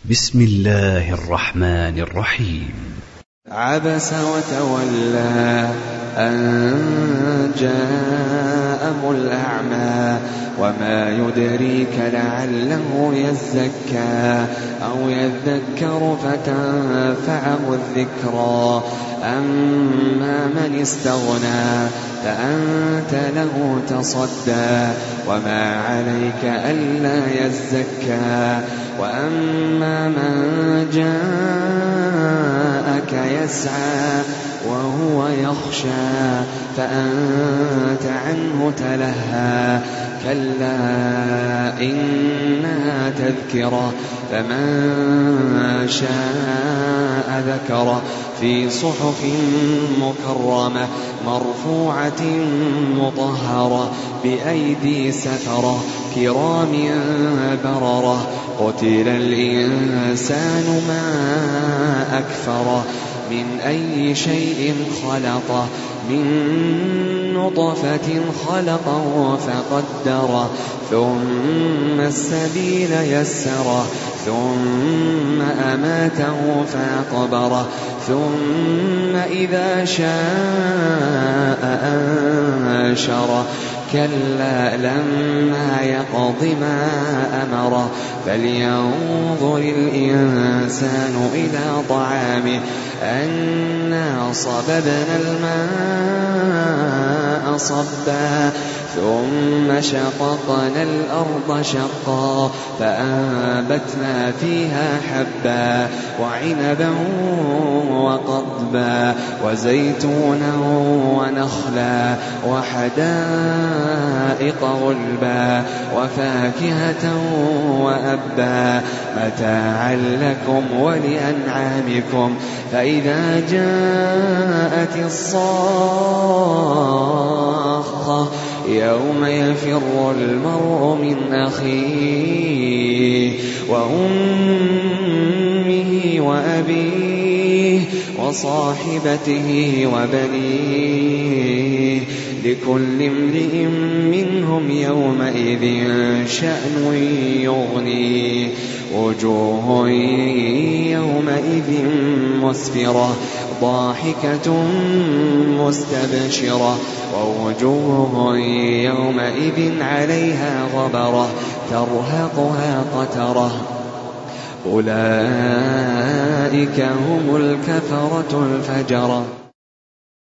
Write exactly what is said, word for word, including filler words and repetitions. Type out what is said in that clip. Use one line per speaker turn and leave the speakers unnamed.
بسم الله الرحمن الرحيم.
عبس وتولى أن جاءه الأعمى وما يدريك لعله يزكى أو يذكر فتنفعه الذكرى أما من استغنى فأنت له تصدى وما عليك ألا يزكى وأما من جاءك يسعى وهو يخشى فأنت عنه تلهى كلا إنها تذكرة فمن شاء ذكره في صحف مكرمة مرفوعة مطهرة بأيدي سفرة كرام بررة قتل الإنسان ما أكفره من أي شيء خلقه من نطفة خلقه فقدره ثم السبيل يسره ثم أماته فأقبره ثم إذا شاء أنشره كلا لما يقض ما أمره فلينظر الإنسان إلى طعامه أنا صببنا الماء صبا ثم شققنا الأرض شقا فأنبتنا فيها حبا وعنبا وقضبا وزيتونا ونخلا وحدائق غلبا وفاكهة وأبا متاعا لكم ولأنعامكم فإذا جاءت الصاخة يوم يفر المرء من أخيه وأمه وأبيه وصاحبته وبنيه لكل امرئ منهم يومئذ شأن يغنيه وجوه يومئذ مسفرة ضاحكة مستبشرة ووجوه يومئذ عليها غبرة ترهقها قترة أولئك هم الكفرة الفجرة.